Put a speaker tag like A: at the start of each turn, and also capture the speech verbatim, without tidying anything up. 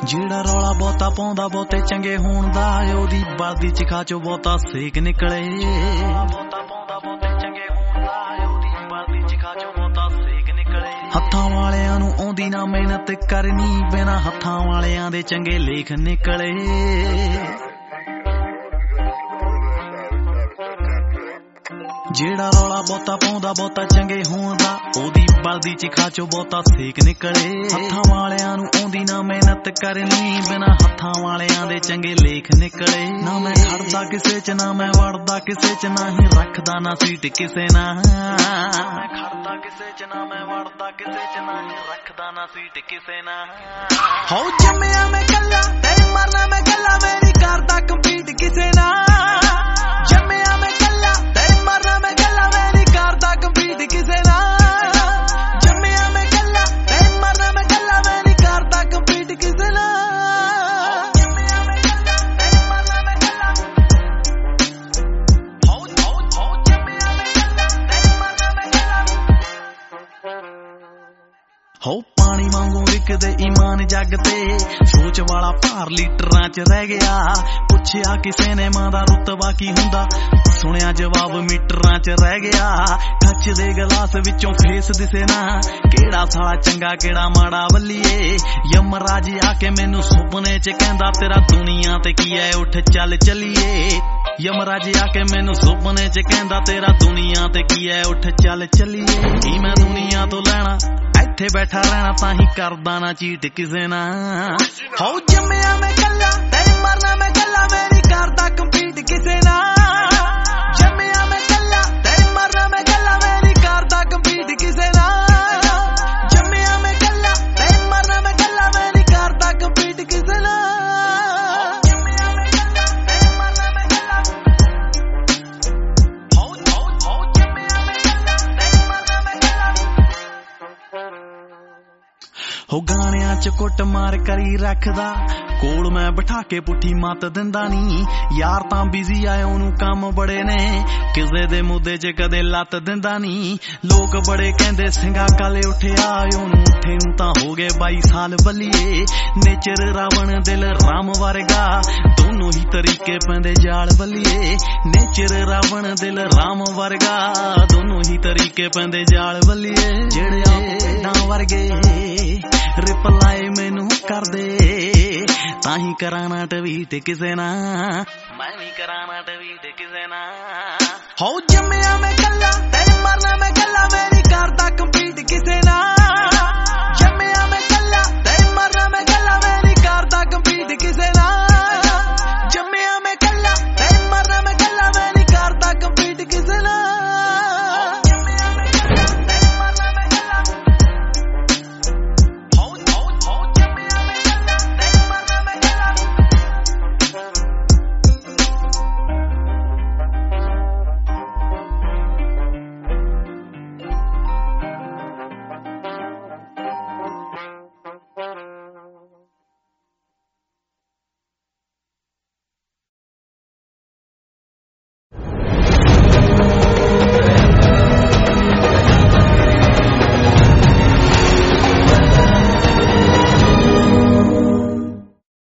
A: ਜਿਹੜਾ ਰੌਲਾ ਬਹੁਤਾ ਪਾਉਂਦਾ ਬਹੁਤੇ ਚੰਗੇ ਹੋਣ ਦਾ ਉਹਦੀ ਬਲਦੀ ਚਿਖਾ ਚੋਂ ਬਹੁਤਾ ਸੇਕ ਨਿਕਲੇ। ਬਹੁਤਾ ਪਾਉਂਦਾ ਬਹੁਤੇ ਚੰਗੇ ਹੋਣ ਦਾ ਉਹਦੀ ਬਲਦੀ ਚਿਖਾ ਚੋਂ ਬਹੁਤਾ ਸੇਕ ਨਿਕਲੇ। ਹੱਥਾਂ ਵਾਲਿਆਂ ਨੂੰ ਆਉਂਦੀ ਨਾ ਮਿਹਨਤ ਕਰਨੀ, ਬਿਨਾਂ ਹੱਥਾਂ ਵਾਲਿਆਂ ਦੇ ਚੰਗੇ ਲੇਖ ਨਿਕਲੇ। ਜਿਹੜਾ ਰੌਲਾ ਬਹੁਤਾ ਪਾਉਂਦਾ ਬਹੁਤਾ ਚੰਗੇ ਹੋਣ ਦਾ ਉਹਦੀ ਬਲਦੀ ਚਿਖਾ ਚੋਂ ਬਹੁਤਾ ਸੇਕ ਨਿਕਲੇ। ਹੱਥਾਂ ਵਾਲਿਆਂ ਨੂੰ ਆਉਂਦੀ ਨਾ ਮਿਹਨਤ ਕਰਨੀ, ਬਿਨਾਂ ਹੱਥਾਂ ਵਾਲਿਆਂ ਦੇ ਚੰਗੇ ਲੇਖ ਨਿਕਲੇ। ਨਾ ਮੈਂ ਖੜਦਾ ਕਿਸੇ ਚ ਨਾ ਮੈਂ ਵੜਦਾ ਕਿਸੇ ਚ, ਨਾ ਹੀ ਰੱਖਦਾ ਨਾ ਸੀਟ ਕਿਸੇ ਨਾਲ। ਮੈਂ ਖੜਦਾ ਕਿਸੇ ਚ ਨਾ ਮੈਂ ਵੜਦਾ ਕਿਸੇ ਚ, ਨਾ ਹੀ ਰੱਖਦਾ ਨਾ ਸੀਟ ਕਿਸੇ ਨਾਲ। ਹੋ ਜੰਮਿਆ ਮੈਂ ਕੱਲਾ ਤੇ ਮਰਨਾ ਮੈਂ ਕੱਲਾ, ਮੈਂ ਨਹੀਂ ਕਰਦਾ ਕੰਪੀਟ ਕਿਸੇ ਨਾਲ। ਜੰਮਿਆ ਮੈਂ ਕੱਲਾ ਤੇ ਮਰਨਾ ਮੈਂ ਕੱਲਾ, ਮੈਂ ਨਹੀਂ ਕਰਦਾ ਕੰਪੀਟ ਕਿਸੇ ਨਾਲ। ਜੰਮਿਆ ਮੈਂ ਕੱਲਾ ਤੇ ਮਰਨਾ ਮੈਂ ਕੱਲਾ, ਮੈਂ ਨਹੀਂ ਕਰਦਾ ਕੰਪੀਟ ਕਿਸੇ ਨਾਲ। ਜੰਮਿਆ ਮੈਂ ਕੱਲਾ ਤੇ ਮਰਨਾ ਮੈਂ ਕੱਲਾ। ਹੋ ਹੋ ਹੋ ਜੰਮਿਆ ਮੈਂ ਕੱਲਾ ਤੇ ਮਰਨਾ ਮੈਂ ਕੱਲਾ। ਹੋ ਪਾਣੀ ਵਾਂਗੂ ਵਿਕਦੇ ਈਮਾਨ ਜੱਗ ਤੇ, ਸੋਚ ਵਾਲਾ ਭਾਰ ਲੀਟਰਾਂ ਚ ਰਹਿ ਗਿਆ। ਪੁੱਛਿਆ ਕਿਸੇ ਨੇ ਮਾਂ ਦਾ ਰੁਤਬਾ ਕੀ ਹੁੰਦਾ, ਸੁਣਿਆ ਜਵਾਬ ਮੀਟਰਾਂ ਚ ਰਹਿ ਗਿਆ। ਕੱਚ ਦੇ ਗਲਾਸ ਵਿੱਚੋਂ ਫੇਸ ਦਿਸੇ ਨਾ, ਕਿਹੜਾ ਸਾਲਾ ਚੰਗਾ ਕਿਹੜਾ ਮਾੜਾ ਵੱਲੀਏ। ਯਮਰਾਜ ਆ ਕੇ ਮੈਨੂੰ ਸੁਪਨੇ ਚ ਕਹਿੰਦਾ ਤੇਰਾ ਦੁਨੀਆ ਤੇ ਕੀ ਐ, ਉੱਠ ਚੱਲ ਚੱਲੀਏ। ਯਮਰਾਜ ਆ ਕੇ ਮੈਨੂੰ ਸੁਪਨੇ ਚ ਕਹਿੰਦਾ ਤੇਰਾ ਦੁਨੀਆ ਤੇ ਕੀ ਐ, ਉੱਠ ਚੱਲ ਚੱਲੀਏ। ਕੀ ਮੈਂ ਦੁਨੀਆ ਤੋਂ ਲੈਣਾ, ਇੱਥੇ ਬੈਠਾ ਰਹਿਣਾ, ਤਾਂ ਹੀ ਕਰਦਾ ਨਾ ਚੀਟ ਕਿਸੇ ਨਾਲ। ਹੋ ਜੰਮਿਆ ਮੈਂ ਕੱਲਾ ਤੇ ਮਰਨਾ ਮੈਂ ਕੱਲਾ, ਮੈਂ ਨਹੀਂ ਕਰਦਾ ਕੰਪੀਟ ਕਿਸੇ ਨਾਲ। ਜੰਮਿਆ ਮੈਂ ਕੱਲਾ ਤੇ ਮਰਨਾ ਮੈਂ ਕੱਲਾ, ਮੈਂ ਨਹੀਂ ਕਰਦਾ ਕੰਪੀਟ ਕਿਸੇ ਨਾਲ। ਜੰਮਿਆ ਮੈਂ ਕੱਲਾ ਤੇ ਮਰਨਾ ਮੈਂ ਕੱਲਾ, ਮੈਂ ਨਹੀਂ ਕਰਦਾ ਕੰਪੀਟ ਕਿਸੇ ਨਾਲ। ਜੰਮਿਆ ਮੈਂ ਕੱਲਾ ਤੇ ਮਰਨਾ ਮੈਂ ਕੱਲਾ। ਹੋ ਹੋ ਹੋ ਜੰਮਿਆ ਮੈਂ ਕੱਲਾ ਤੇ ਮਰਨਾ ਮੈਂ ਕੱਲਾ। ਹੋ ਗਾਣਿਆਂ ਚ ਕੁੱਟ ਮਾਰ ਕਰੀ ਰੱਖਦਾ, ਕੋਲ ਮੈਂ ਬਿਠਾ ਕੇ ਪੁੱਠੀ ਮੱਤ ਦਿੰਦਾ ਨੀ। ਯਾਰ ਤਾਂ ਬਿਜ਼ੀ ਆਏ ਉਹਨੂੰ ਕੰਮ ਬੜੇ ਨੇ, ਕਿਸੇ ਦੇ ਮੁੱਦੇ ਚ ਕਦੇ ਲੱਤ ਦਿੰਦਾ ਨੀ। ਲੋਕ ਬੜੇ ਕਹਿੰਦੇ ਸਿੰਘਾ ਕਾਲੇ ਉੱਠਿਆ, ਉਹਨੂੰ ਉੱਠੇ ਨੂੰ ਤਾਂ ਹੋ ਗਏ ਬਾਈ ਸਾਲ ਬੱਲੀਏ। ਨੇਚਰ ਰਾਵਣ ਦਿਲ ਰਾਮ ਵਰਗਾ, ਦੋਨੋਂ ਹੀ ਤਰੀਕੇ ਪੈਂਦੇ ਜਾਲ ਬੱਲੀਏ। ਨੇਚਰ ਰਾਵਣ ਦਿਲ ਰਾਮ ਵਰਗਾ, ਦੋਨੋਂ ਹੀ ਤਰੀਕੇ ਪੈਂਦੇ ਜਾਲ ਬੱਲੀਏ। ਜਿਹੜੇ ਨਾ ਵਰਗੇ ਰਿਪਲਾਈ ਮੈਨੂੰ ਕਰਦੇ, ਤਾਂ ਹੀ ਕਰਾਣਾ ਟਵੀਟ ਕਿਸੇ ਨਾਲ, ਮੈਂ ਵੀ ਕਰਾਣਾ ਟਵੀਟ ਕਿਸੇ ਨਾਲ। ਹੋ ਜੰਮਿਆ ਮੈਂ